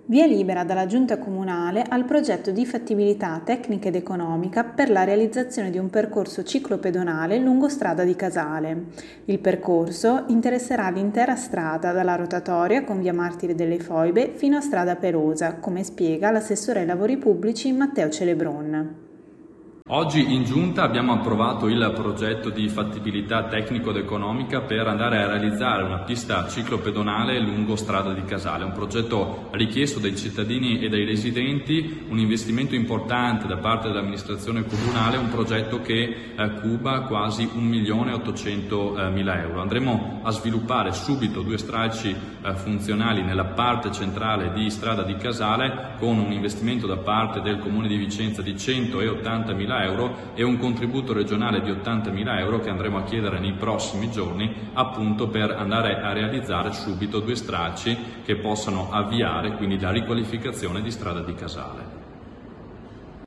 Via libera dalla Giunta Comunale al progetto di fattibilità tecnica ed economica per la realizzazione di un percorso ciclopedonale lungo strada di Casale. Il percorso interesserà l'intera strada dalla rotatoria con via Martiri delle Foibe fino a strada Perosa, come spiega l'assessore ai lavori pubblici Matteo Celebron. Oggi in Giunta abbiamo approvato il progetto di fattibilità tecnico ed economica per andare a realizzare una pista ciclopedonale lungo strada di Casale, un progetto richiesto dai cittadini e dai residenti, un investimento importante da parte dell'amministrazione comunale, un progetto che cuba quasi 1.800.000 euro. Andremo a sviluppare subito 2 stralci funzionali nella parte centrale di strada di Casale con un investimento da parte del Comune di Vicenza di 180.000 euro e un contributo regionale di 80.000 euro che andremo a chiedere nei prossimi giorni appunto per andare a realizzare subito 2 stralci che possano avviare quindi la riqualificazione di strada di Casale.